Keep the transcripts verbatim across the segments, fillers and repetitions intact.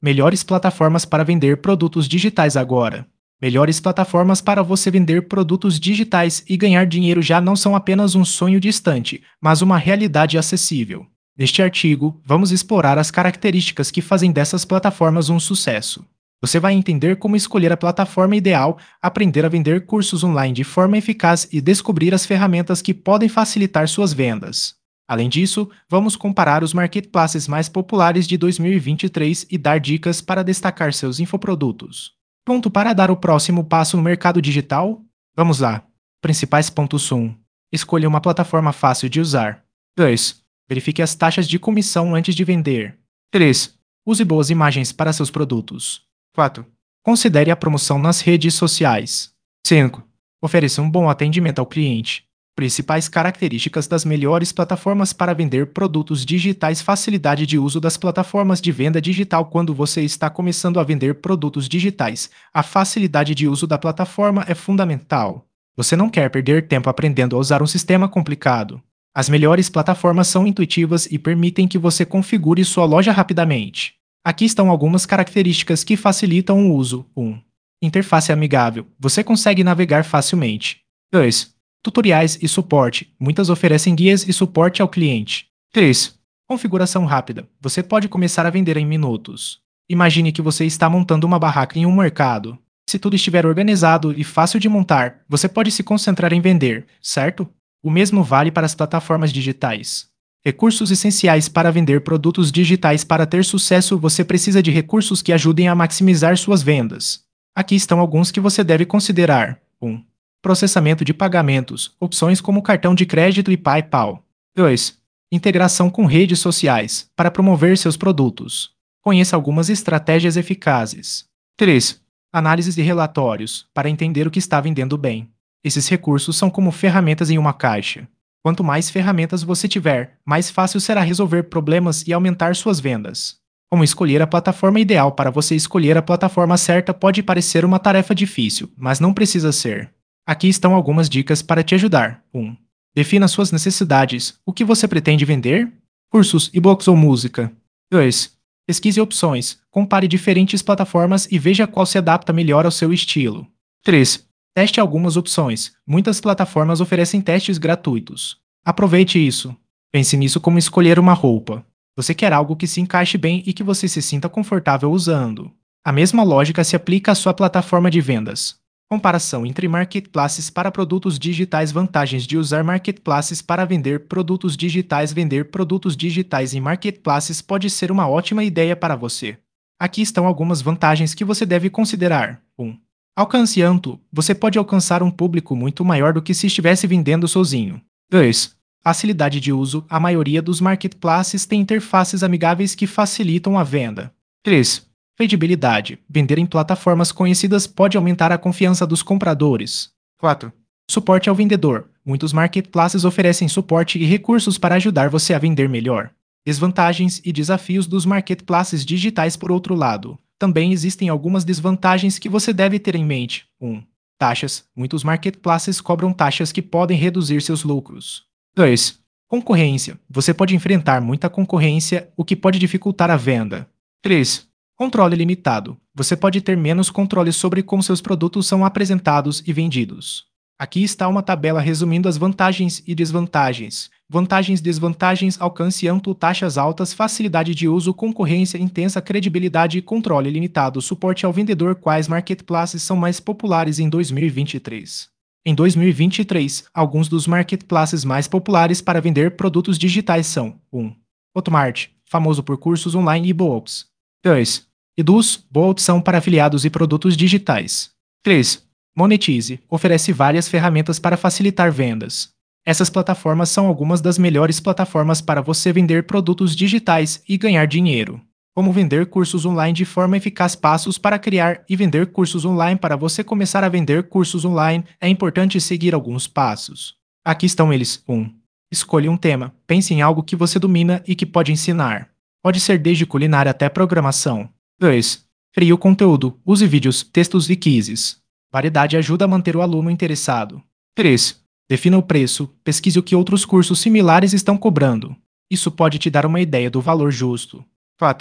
Melhores plataformas para vender produtos digitais agora. Melhores plataformas para você vender produtos digitais e ganhar dinheiro já não são apenas um sonho distante, mas uma realidade acessível. Neste artigo, vamos explorar as características que fazem dessas plataformas um sucesso. Você vai entender como escolher a plataforma ideal, aprender a vender cursos online de forma eficaz e descobrir as ferramentas que podem facilitar suas vendas. Além disso, vamos comparar os marketplaces mais populares de dois mil e vinte e três e dar dicas para destacar seus infoprodutos. Pronto para dar o próximo passo no mercado digital? Vamos lá. Principais pontos um. Escolha uma plataforma fácil de usar. dois. Verifique as taxas de comissão antes de vender. três. Use boas imagens para seus produtos. quatro. Considere a promoção nas redes sociais. cinco. Ofereça um bom atendimento ao cliente. Principais características das melhores plataformas para vender produtos digitais. Facilidade de uso das plataformas de venda digital. Quando você está começando a vender produtos digitais, a facilidade de uso da plataforma é fundamental. Você não quer perder tempo aprendendo a usar um sistema complicado. As melhores plataformas são intuitivas e permitem que você configure sua loja rapidamente. Aqui estão algumas características que facilitam o uso. um. Interface amigável. Você consegue navegar facilmente. dois. Tutoriais e suporte. Muitas oferecem guias e suporte ao cliente. três. Configuração rápida. Você pode começar a vender em minutos. Imagine que você está montando uma barraca em um mercado. Se tudo estiver organizado e fácil de montar, você pode se concentrar em vender, certo? O mesmo vale para as plataformas digitais. Recursos essenciais para vender produtos digitais. Para ter sucesso, você precisa de recursos que ajudem a maximizar suas vendas. Aqui estão alguns que você deve considerar. um. Processamento de pagamentos, opções como cartão de crédito e PayPal. dois. Integração com redes sociais, para promover seus produtos. Conheça algumas estratégias eficazes. três. Análise de relatórios, para entender o que está vendendo bem. Esses recursos são como ferramentas em uma caixa. Quanto mais ferramentas você tiver, mais fácil será resolver problemas e aumentar suas vendas. Como escolher a plataforma ideal? Para você escolher a plataforma certa pode parecer uma tarefa difícil, mas não precisa ser. Aqui estão algumas dicas para te ajudar. um. Defina suas necessidades. O que você pretende vender? Cursos, e-books ou música? dois. Pesquise opções. Compare diferentes plataformas e veja qual se adapta melhor ao seu estilo. três. Teste algumas opções. Muitas plataformas oferecem testes gratuitos. Aproveite isso. Pense nisso como escolher uma roupa. Você quer algo que se encaixe bem e que você se sinta confortável usando. A mesma lógica se aplica à sua plataforma de vendas. Comparação entre marketplaces para produtos digitais. Vantagens de usar marketplaces para vender produtos digitais. Vender produtos digitais em marketplaces pode ser uma ótima ideia para você. Aqui estão algumas vantagens que você deve considerar. um. Alcance amplo. Você pode alcançar um público muito maior do que se estivesse vendendo sozinho. dois. Facilidade de uso. A maioria dos marketplaces tem interfaces amigáveis que facilitam a venda. três. Credibilidade. Vender em plataformas conhecidas pode aumentar a confiança dos compradores. quatro. Suporte ao vendedor. Muitos marketplaces oferecem suporte e recursos para ajudar você a vender melhor. Desvantagens e desafios dos marketplaces digitais. Por outro lado, também existem algumas desvantagens que você deve ter em mente. um. Taxas. Muitos marketplaces cobram taxas que podem reduzir seus lucros. dois. Concorrência. Você pode enfrentar muita concorrência, o que pode dificultar a venda. três. Controle limitado. Você pode ter menos controle sobre como seus produtos são apresentados e vendidos. Aqui está uma tabela resumindo as vantagens e desvantagens. Vantagens e desvantagens. Alcance amplo, taxas altas, facilidade de uso, concorrência intensa, credibilidade e controle limitado. Suporte ao vendedor. Quais marketplaces são mais populares em dois mil e vinte e três? Em dois mil e vinte e três, alguns dos marketplaces mais populares para vender produtos digitais são: um. Hotmart, famoso por cursos online e e-books. dois. Eduz, boa opção para afiliados e produtos digitais. três. Monetize, oferece várias ferramentas para facilitar vendas. Essas plataformas são algumas das melhores plataformas para você vender produtos digitais e ganhar dinheiro. Como vender cursos online de forma eficaz. Passos para criar e vender cursos online. Para você começar a vender cursos online, é importante seguir alguns passos. Aqui estão eles. um. Escolha um tema. Pense em algo que você domina e que pode ensinar. Pode ser desde culinária até programação. dois. Crie o conteúdo. Use vídeos, textos e quizzes. Variedade ajuda a manter o aluno interessado. três. Defina o preço. Pesquise o que outros cursos similares estão cobrando. Isso pode te dar uma ideia do valor justo. quatro.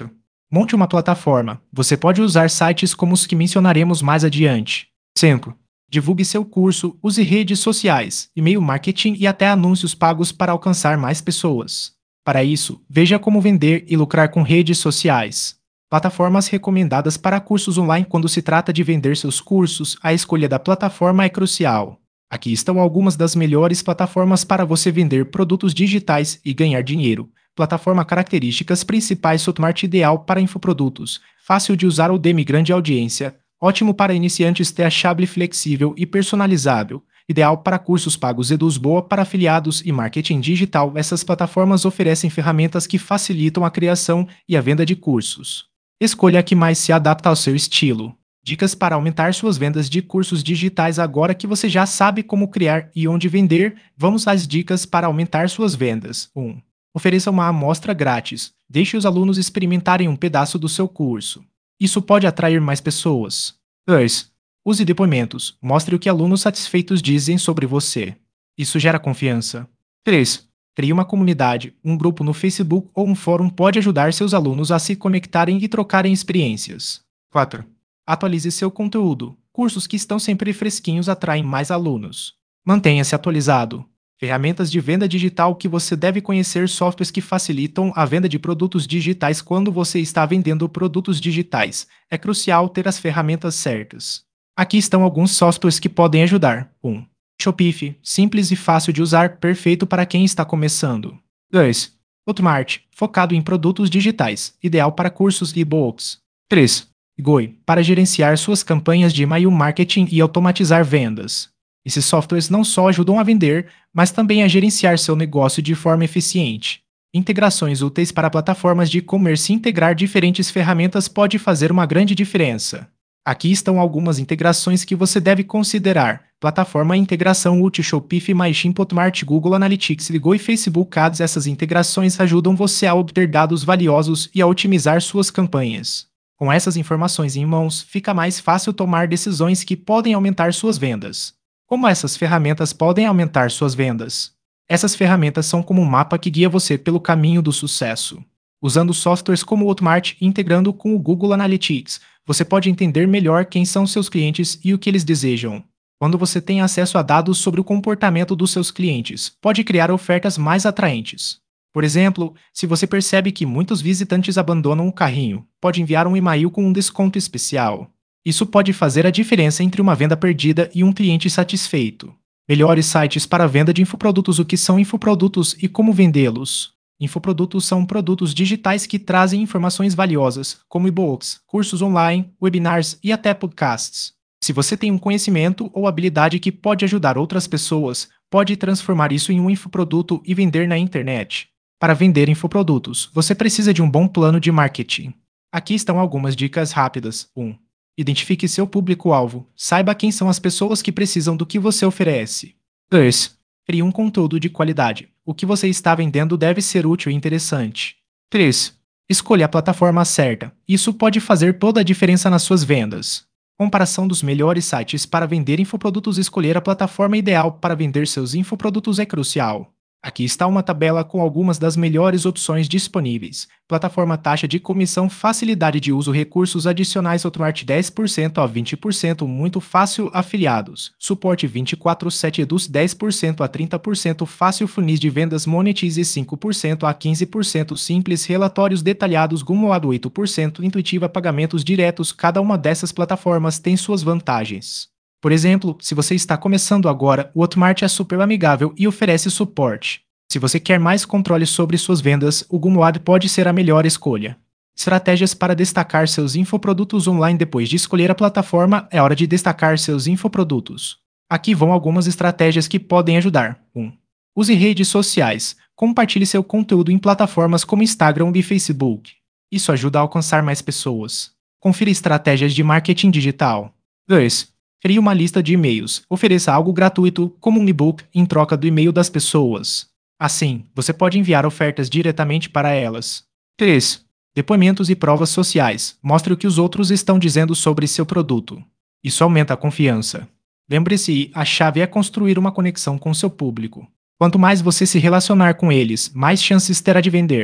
Monte uma plataforma. Você pode usar sites como os que mencionaremos mais adiante. cinco. Divulgue seu curso, use redes sociais, e-mail marketing e até anúncios pagos para alcançar mais pessoas. Para isso, veja como vender e lucrar com redes sociais. Plataformas recomendadas para cursos online. Quando se trata de vender seus cursos, a escolha da plataforma é crucial. Aqui estão algumas das melhores plataformas para você vender produtos digitais e ganhar dinheiro. Plataforma: características principais. Hotmart, ideal para infoprodutos, fácil de usar. Udemy, grande audiência, ótimo para iniciantes. Teachable, flexível e personalizável, ideal para cursos pagos. Eduz, boa para afiliados e marketing digital. Essas plataformas oferecem ferramentas que facilitam a criação e a venda de cursos. Escolha a que mais se adapta ao seu estilo. Dicas para aumentar suas vendas de cursos digitais. Agora que você já sabe como criar e onde vender, vamos às dicas para aumentar suas vendas. um. Ofereça uma amostra grátis. Deixe os alunos experimentarem um pedaço do seu curso. Isso pode atrair mais pessoas. dois. Use depoimentos. Mostre o que alunos satisfeitos dizem sobre você. Isso gera confiança. três. Crie uma comunidade. Um grupo no Facebook ou um fórum pode ajudar seus alunos a se conectarem e trocarem experiências. quatro. Atualize seu conteúdo. Cursos que estão sempre fresquinhos atraem mais alunos. Mantenha-se atualizado. Ferramentas de venda digital que você deve conhecer. Softwares que facilitam a venda de produtos digitais. Quando você está vendendo produtos digitais, é crucial ter as ferramentas certas. Aqui estão alguns softwares que podem ajudar. um. Shopify, simples e fácil de usar, perfeito para quem está começando. dois. Hotmart, focado em produtos digitais, ideal para cursos e e-books. três. Goi, para gerenciar suas campanhas de e-mail marketing e automatizar vendas. Esses softwares não só ajudam a vender, mas também a gerenciar seu negócio de forma eficiente. Integrações úteis para plataformas de e-commerce. Integrar diferentes ferramentas pode fazer uma grande diferença. Aqui estão algumas integrações que você deve considerar. Plataforma: integração útil. Shopify, MailChimp, Hotmart, Google Analytics, Goi e Facebook Ads. Essas integrações ajudam você a obter dados valiosos e a otimizar suas campanhas. Com essas informações em mãos, fica mais fácil tomar decisões que podem aumentar suas vendas. Como essas ferramentas podem aumentar suas vendas? Essas ferramentas são como um mapa que guia você pelo caminho do sucesso. Usando softwares como o Hotmart e integrando com o Google Analytics, você pode entender melhor quem são seus clientes e o que eles desejam. Quando você tem acesso a dados sobre o comportamento dos seus clientes, pode criar ofertas mais atraentes. Por exemplo, se você percebe que muitos visitantes abandonam o carrinho, pode enviar um e-mail com um desconto especial. Isso pode fazer a diferença entre uma venda perdida e um cliente satisfeito. Melhores sites para venda de infoprodutos. O que são infoprodutos e como vendê-los? Infoprodutos são produtos digitais que trazem informações valiosas, como e-books, cursos online, webinars e até podcasts. Se você tem um conhecimento ou habilidade que pode ajudar outras pessoas, pode transformar isso em um infoproduto e vender na internet. Para vender infoprodutos, você precisa de um bom plano de marketing. Aqui estão algumas dicas rápidas. um. Identifique seu público-alvo. Saiba quem são as pessoas que precisam do que você oferece. dois. Crie um conteúdo de qualidade. O que você está vendendo deve ser útil e interessante. três. Escolha a plataforma certa. Isso pode fazer toda a diferença nas suas vendas. Comparação dos melhores sites para vender infoprodutos. Escolher a plataforma ideal para vender seus infoprodutos é crucial. Aqui está uma tabela com algumas das melhores opções disponíveis. Plataforma: taxa de comissão, facilidade de uso, recursos adicionais. Hotmart dez por cento a vinte por cento, muito fácil. Afiliados, suporte vinte e quatro sete. Eduz dez por cento a trinta por cento, fácil. Funis de vendas, Monetize cinco por cento a quinze por cento, simples. Relatórios detalhados, Gumroad oito por cento, intuitiva. Pagamentos diretos. Cada uma dessas plataformas tem suas vantagens. Por exemplo, se você está começando agora, o Hotmart é super amigável e oferece suporte. Se você quer mais controle sobre suas vendas, o Gumroad pode ser a melhor escolha. Estratégias para destacar seus infoprodutos online. Depois de escolher a plataforma, é hora de destacar seus infoprodutos. Aqui vão algumas estratégias que podem ajudar. um. Use redes sociais. Compartilhe seu conteúdo em plataformas como Instagram e Facebook. Isso ajuda a alcançar mais pessoas. Confira estratégias de marketing digital. dois. Crie uma lista de e-mails. Ofereça algo gratuito, como um e-book, em troca do e-mail das pessoas. Assim, você pode enviar ofertas diretamente para elas. três. Depoimentos e provas sociais. Mostre o que os outros estão dizendo sobre seu produto. Isso aumenta a confiança. Lembre-se, a chave é construir uma conexão com seu público. Quanto mais você se relacionar com eles, mais chances terá de vender.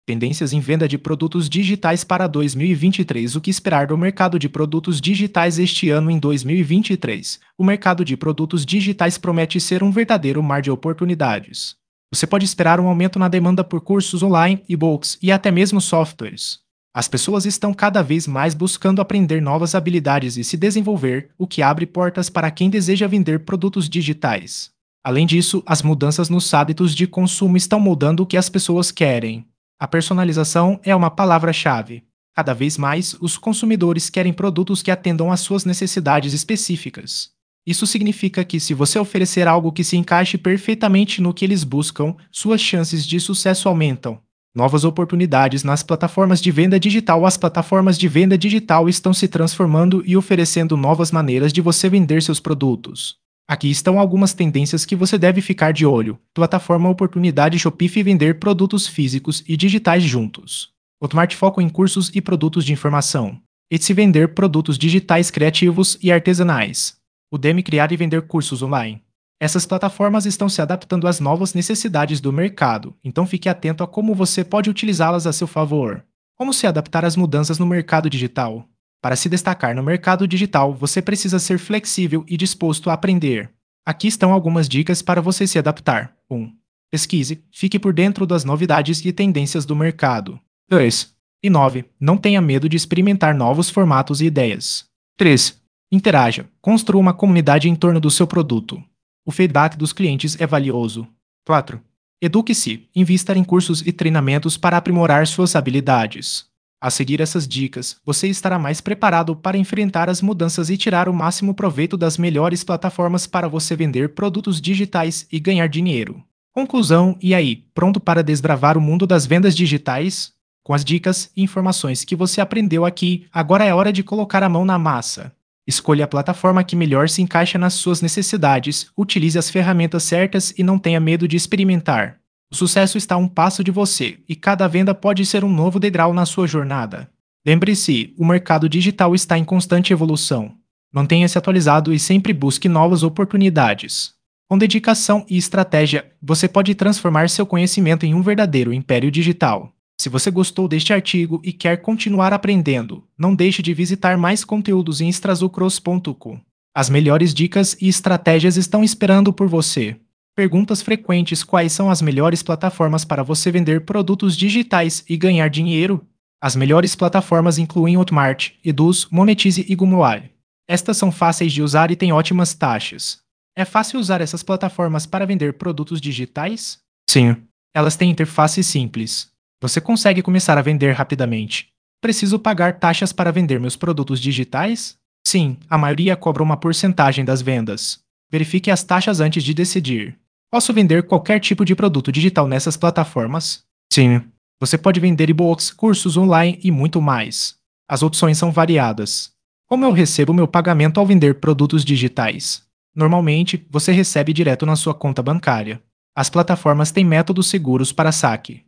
Tendências em venda de produtos digitais para dois mil e vinte e três. O que esperar do mercado de produtos digitais este ano em dois mil e vinte e três? O mercado de produtos digitais promete ser um verdadeiro mar de oportunidades. Você pode esperar um aumento na demanda por cursos online, e-books e até mesmo softwares. As pessoas estão cada vez mais buscando aprender novas habilidades e se desenvolver, o que abre portas para quem deseja vender produtos digitais. Além disso, as mudanças nos hábitos de consumo estão mudando o que as pessoas querem. A personalização é uma palavra-chave. Cada vez mais, os consumidores querem produtos que atendam às suas necessidades específicas. Isso significa que, se você oferecer algo que se encaixe perfeitamente no que eles buscam, suas chances de sucesso aumentam. Novas oportunidades nas plataformas de venda digital. As plataformas de venda digital estão se transformando e oferecendo novas maneiras de você vender seus produtos. Aqui estão algumas tendências que você deve ficar de olho. Plataforma Oportunidade Shopify: vender produtos físicos e digitais juntos. Hotmart: foco em cursos e produtos de informação. Etsy: vender produtos digitais criativos e artesanais. Udemy: criar e vender cursos online. Essas plataformas estão se adaptando às novas necessidades do mercado, então fique atento a como você pode utilizá-las a seu favor. Como se adaptar às mudanças no mercado digital? Para se destacar no mercado digital, você precisa ser flexível e disposto a aprender. Aqui estão algumas dicas para você se adaptar. um. Pesquise, fique por dentro das novidades e tendências do mercado. dois. Inove, não tenha medo de experimentar novos formatos e ideias. três. Interaja, construa uma comunidade em torno do seu produto. O feedback dos clientes é valioso. quatro. Eduque-se, invista em cursos e treinamentos para aprimorar suas habilidades. A seguir essas dicas, você estará mais preparado para enfrentar as mudanças e tirar o máximo proveito das melhores plataformas para você vender produtos digitais e ganhar dinheiro. Conclusão: e aí, pronto para desbravar o mundo das vendas digitais? Com as dicas e informações que você aprendeu aqui, agora é hora de colocar a mão na massa. Escolha a plataforma que melhor se encaixa nas suas necessidades, utilize as ferramentas certas e não tenha medo de experimentar. O sucesso está a um passo de você, e cada venda pode ser um novo degrau na sua jornada. Lembre-se, o mercado digital está em constante evolução. Mantenha-se atualizado e sempre busque novas oportunidades. Com dedicação e estratégia, você pode transformar seu conhecimento em um verdadeiro império digital. Se você gostou deste artigo e quer continuar aprendendo, não deixe de visitar mais conteúdos em extrazucros ponto com. As melhores dicas e estratégias estão esperando por você. Perguntas frequentes: quais são as melhores plataformas para você vender produtos digitais e ganhar dinheiro? As melhores plataformas incluem Hotmart, Eduz, Monetize e Gumroad. Estas são fáceis de usar e têm ótimas taxas. É fácil usar essas plataformas para vender produtos digitais? Sim. Elas têm interface simples. Você consegue começar a vender rapidamente. Preciso pagar taxas para vender meus produtos digitais? Sim, a maioria cobra uma porcentagem das vendas. Verifique as taxas antes de decidir. Posso vender qualquer tipo de produto digital nessas plataformas? Sim. Você pode vender e-books, cursos online e muito mais. As opções são variadas. Como eu recebo meu pagamento ao vender produtos digitais? Normalmente, você recebe direto na sua conta bancária. As plataformas têm métodos seguros para saque.